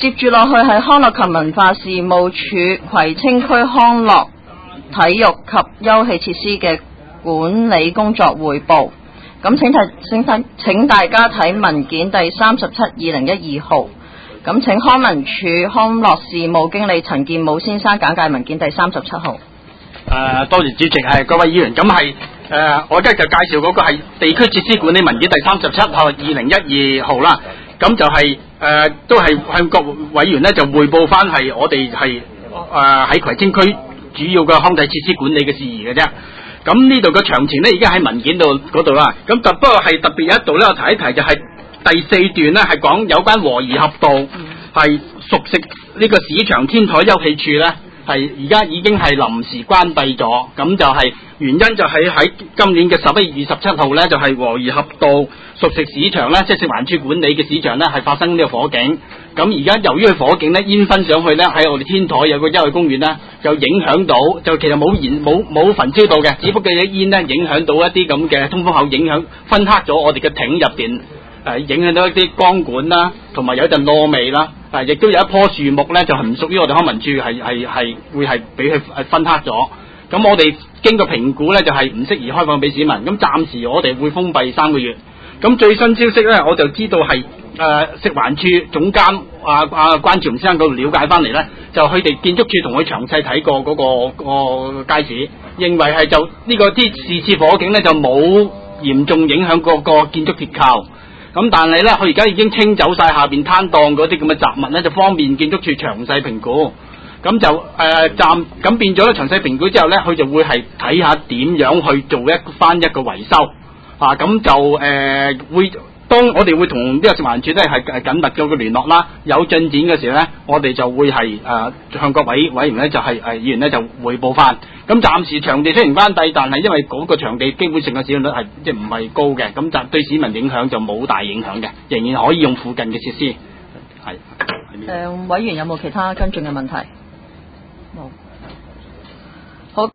接住落去係康樂及文化事務署葵青區康樂體育及休憩設施嘅管理工作匯報。咁請大家睇文件第37/2012號。咁請康文署康樂事務經理陳建武先生簡介文件第37號。 多謝主席，係各位議員，咁係我而家就介紹嗰個係地區設施管理文件第37號2012號啦。咁就係都係向各委員咧就匯報翻係我哋係喺葵青區主要嘅康體設施管理嘅事宜嘅啫。咁呢度嘅詳情咧已經喺文件嗰度啦。咁不過係特別有一度咧，我提一提就係第4段咧係講有關和宜合道係熟食呢個市場天台休憩處咧。係而家已經係臨時關閉咗，咁就係原因就係喺今年嘅11月27號咧，就係和宜合道熟食市場咧，即係食環署管理嘅市場咧，係發生呢個火警。咁而家由於佢火警咧，煙燻上去咧，喺我哋天台有個休憩公園咧，就影響到，就其實冇焚燒到嘅，只不過啲煙咧影響到一啲咁嘅通風口，影響分黑咗我哋嘅艇入邊，影響到一啲光管啦，同埋有陣燶味啦。亦都有一棵樹木咧，就係唔屬於我哋康文署，係會係俾佢分黑咗。咁我哋經過評估咧，就係唔適宜開放俾市民。咁暫時我哋會封閉3個月。咁最新消息咧，我就知道係食環署總監關朝榮先生嗰度了解翻嚟咧，就佢哋建築署同佢詳細睇過嗰個街市，認為係就呢個啲次火警咧就冇嚴重影響嗰個建築結構。咁但係咧，佢而家已經清走晒下邊攤檔嗰啲咁嘅雜物咧，就方便建築署詳細評估。咁就咁變咗咧，詳細評估之後咧，佢就會係睇下點樣去做翻一個維修。咁就會當我哋會同呢個食環署咧係緊密嘅聯絡啦。有進展嘅時候咧，我哋就會係向各位委員咧就係議員咧就匯報翻。咁暫時場地雖然關閉，但係因為嗰個場地基本上嘅使用率係即係唔係高嘅，咁就對市民影響就冇大影響嘅，仍然可以用附近嘅設施。係。 委員有冇其他跟進嘅問題？冇。